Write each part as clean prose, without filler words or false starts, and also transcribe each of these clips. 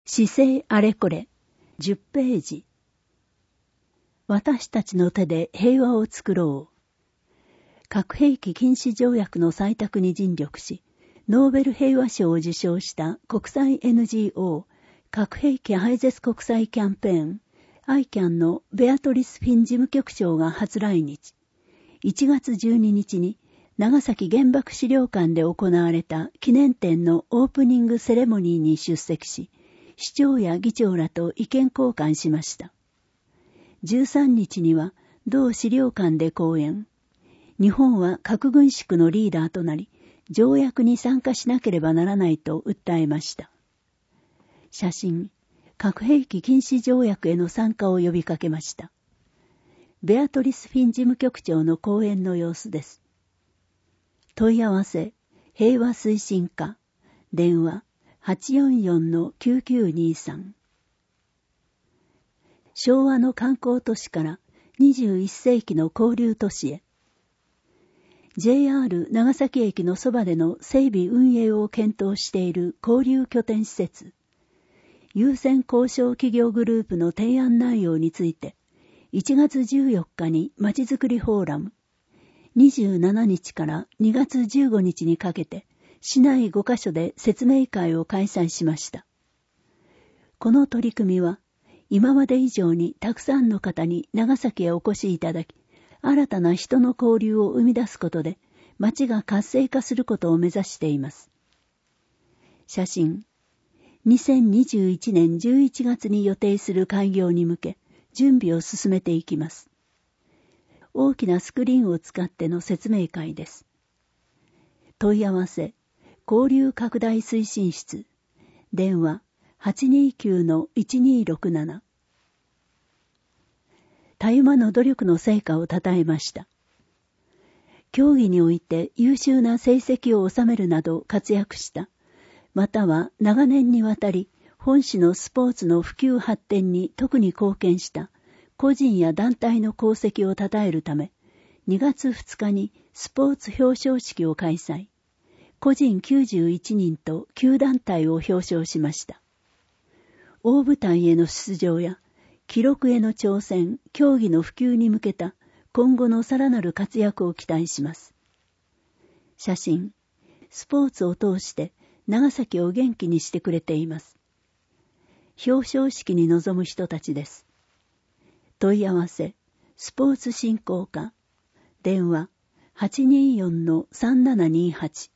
市政あれこれ10ページ。私たちの手で平和を作ろう。核兵器禁止条約の採択に尽力し、ノーベル平和賞を受賞した国際 NGO 核兵器廃絶国際キャンペーン ICAN のベアトリス・フィン事務局長が初来日。1月12日に長崎原爆資料館で行われた記念展のオープニングセレモニーに出席し、市長や議長らと意見交換しました。13日には同資料館で講演。日本は核軍縮のリーダーとなり、条約に参加しなければならないと訴えました。写真、核兵器禁止条約への参加を呼びかけました。ベアトリス・フィン事務局長の講演の様子です。問い合わせ、平和推進課、電話、844-9923。昭和の観光都市から21世紀の交流都市へ。JR 長崎駅のそばでの整備運営を検討している交流拠点施設。優先交渉企業グループの提案内容について、1月14日にまちづくりフォーラム、27日から2月15日にかけて、市内5カ所で説明会を開催しました。この取り組みは、今まで以上にたくさんの方に長崎へお越しいただき、新たな人の交流を生み出すことで、町が活性化することを目指しています。写真、2021年11月に予定する開業に向け、準備を進めていきます。大きなスクリーンを使っての説明会です。問い合わせ、交流拡大推進室、電話 829-1267。たゆまぬ努力の成果を称えました。競技において優秀な成績を収めるなど活躍した、または長年にわたり本市のスポーツの普及発展に特に貢献した個人や団体の功績を称えるため、2月2日にスポーツ表彰式を開催。個人91人と9団体を表彰しました。大舞台への出場や記録への挑戦、競技の普及に向けた今後のさらなる活躍を期待します。写真、スポーツを通して長崎を元気にしてくれています。表彰式に臨む人たちです。問い合わせ、スポーツ振興課、電話 824-3728。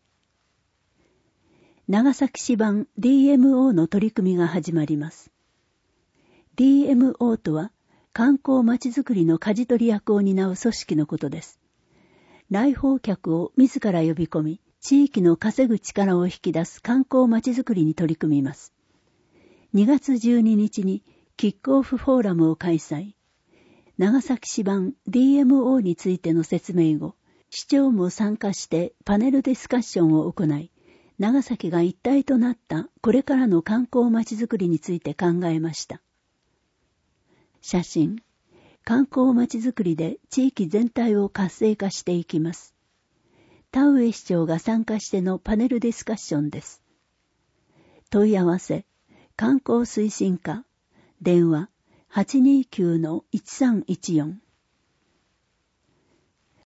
長崎市版 DMO の取り組みが始まります。DMO とは観光まちづくりの舵取り役を担う組織のことです。来訪客を自ら呼び込み、地域の稼ぐ力を引き出す観光まちづくりに取り組みます。2月12日にキックオフフォーラムを開催。長崎市版 DMO についての説明後、市長も参加してパネルディスカッションを行い、長崎が一体となったこれからの観光まちづくりについて考えました。写真、観光まちづくりで地域全体を活性化していきます。田上市長が参加してのパネルディスカッションです。問い合わせ、観光推進課、電話 829-1314。